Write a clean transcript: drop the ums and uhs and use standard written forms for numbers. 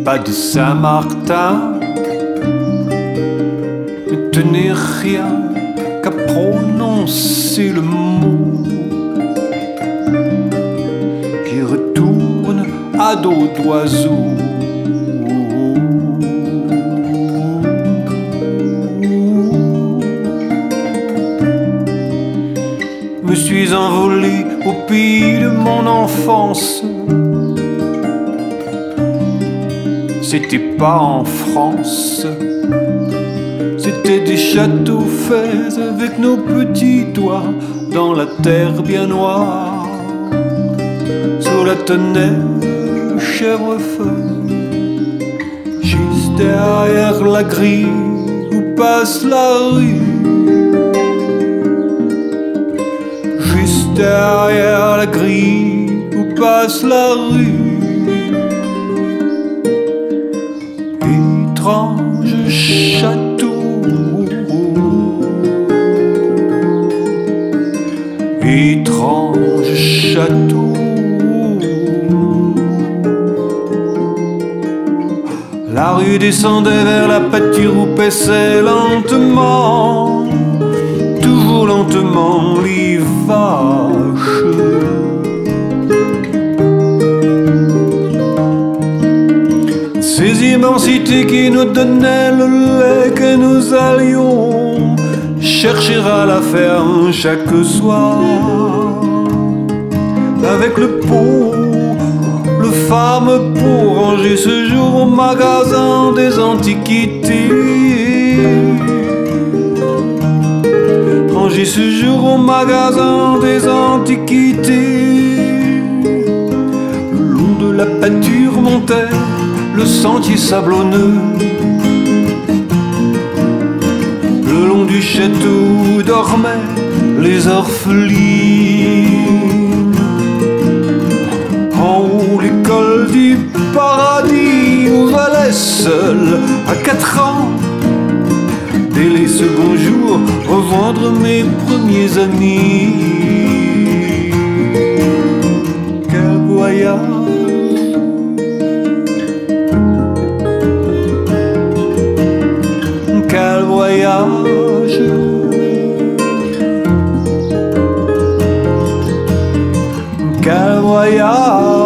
pas de Saint-Martin. Ne tenez rien qu'à prononcer le mot qui retourne à dos d'oiseau. Me suis envolé au pays de mon enfance. C'était pas en France, c'était des châteaux faits avec nos petits doigts dans la terre bien noire, sur la tonnelle chèvrefeuille, juste derrière la grille où passe la rue. Juste derrière la grille où passe la rue. Étrange château, étrange château. La rue descendait vers la pâture où paissait lentement, toujours lentement, les vaches. Ces immensités qui nous donnaient le lait que nous allions chercher à la ferme chaque soir. Avec le pot, le fameux pot rangé ce jour au magasin des antiquités. Rangé ce jour au magasin des antiquités. Le long de la pâture montait le sentier sablonneux. Le long du château dormaient les orphelines. En haut l'école du paradis où j'allais seul à 4 ans. Dès les seconds jours, rejoindre mes premiers amis. Quel voyage! Quel voyage! Quel voyage!